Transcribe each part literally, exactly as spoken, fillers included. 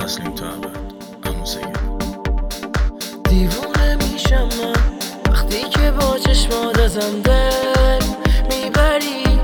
تسلیم تو ابد اما سگه دیوونه میشم من وقتی که با چشمات ازم دل میبری.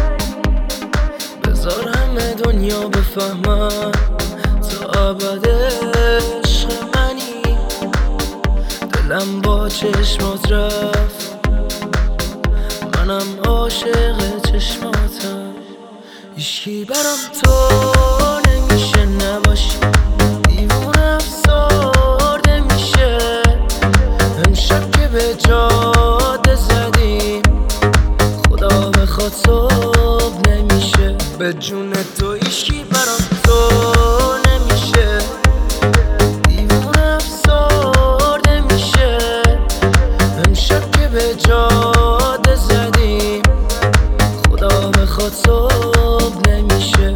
بذار همه دنیا بفهمن تا ابد عشق منی. دلم با چشمات رفت، منم عاشق چشماتم. هیچکی برام تو نمیشه نباشی، دیوونه افسرده میشه. امشب که به جاده زدیم خدا بخواد صبح نمیشه. به جون تو هیچکی برام تو نمیشه، دیوونه افسرده میشه. امشب که به جاده زدیم خدا بخواد صبح نمیشه.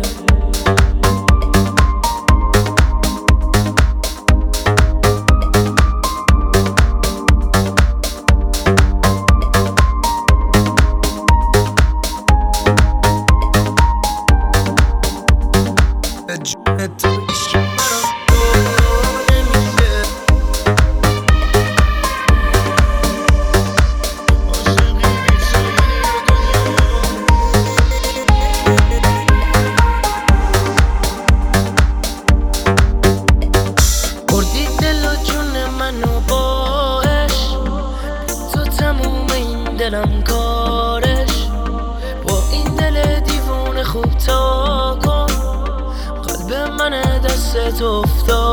به جون تو هیچکی برام تو نمیشه. بردی دل و جون منو با عشق، تو تموم این دلم کارش. با این دل دیوونه خوب تا کن، قلب من دستت افتاد.